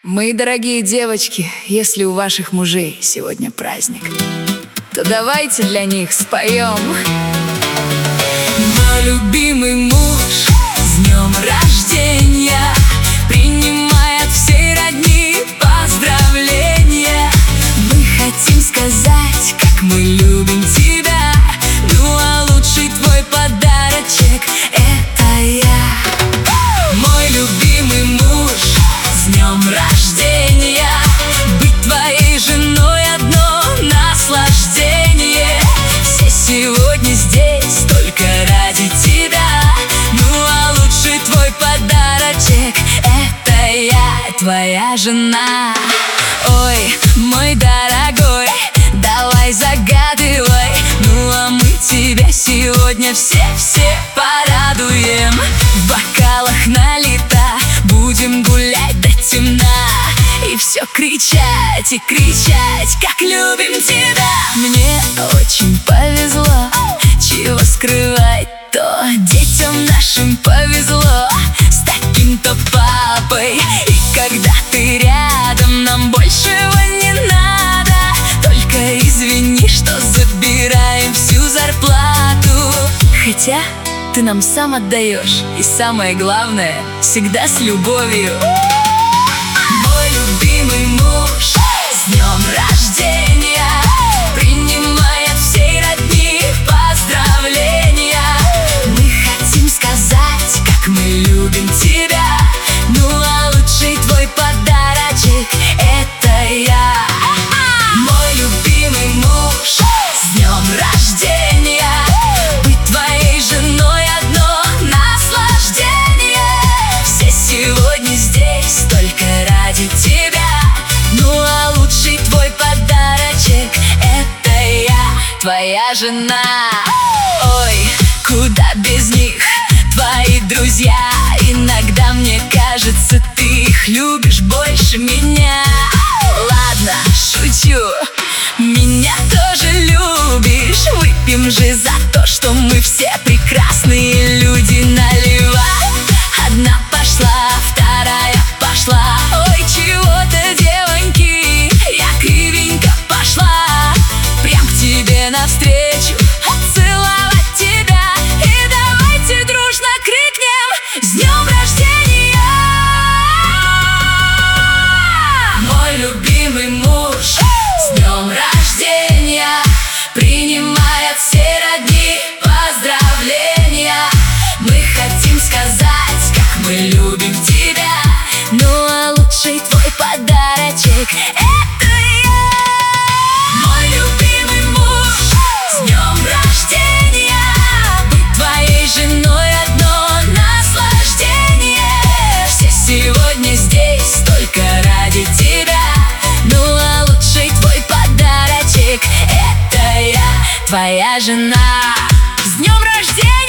Мои дорогие девочки, если у ваших мужей сегодня праздник, то давайте для них споем. Мой любимый муж, с днем рождения, принимай от всей родни поздравления. Мы хотим сказать, как мы любим тебя, ну а лучший твой подарочек — это я. Мой любимый муж, с днем рождения, быть твоей женой одно наслаждение. Все сегодня здесь только ради тебя, ну а лучший твой подарочек — это я, твоя жена. Ой, мой дорогой, давай загадывай, ну а мы тебя сегодня все порадуем. В бокалах налито, будем гулять до темна, и все кричать и кричать, как любим тебя. Мне очень повезло, чего скрывать-то, детям нашим повезло с таким-то папой. И когда ты рядом, нам большего не надо, только извини, что забираем всю зарплату. Хотя ты нам сам отдаешь, и самое главное, всегда с любовью. Мой любимый муж, с днем рождения, принимай от всей родни поздравления. Мы хотим сказать, как мы любим тебя, ну а лучший твой подарочек — это я. Мой любимый муж, с днем рождения, быть твоей женой одно наслаждение. Все сегодня здесь только ради тебя, ну а лучший твой подарочек — это я, твоя жена. Ой, куда без них, твои друзья. Иногда мне кажется, ты их любишь больше меня. Ладно, шучу, меня тоже любишь. Выпьем же за то, что мы все прекрасные люди. Наливай, одна пошла, вторая пошла. Ой, чего-то, девоньки, я кривенько пошла прям к тебе навстречу, целовать тебя. И давайте дружно крикнем: с днем рождения! Мой любимый муж, с днем рождения, принимай от всей родни поздравления. Мы хотим сказать, как мы любим тебя, ну а лучший твой подарочек — это я. Мой любимый муж, с днем рождения, быть твоей женой одно наслаждение. Все сегодня здесь только ради тебя, ну а лучший твой подарочек — это я, твоя жена. С днем рождения!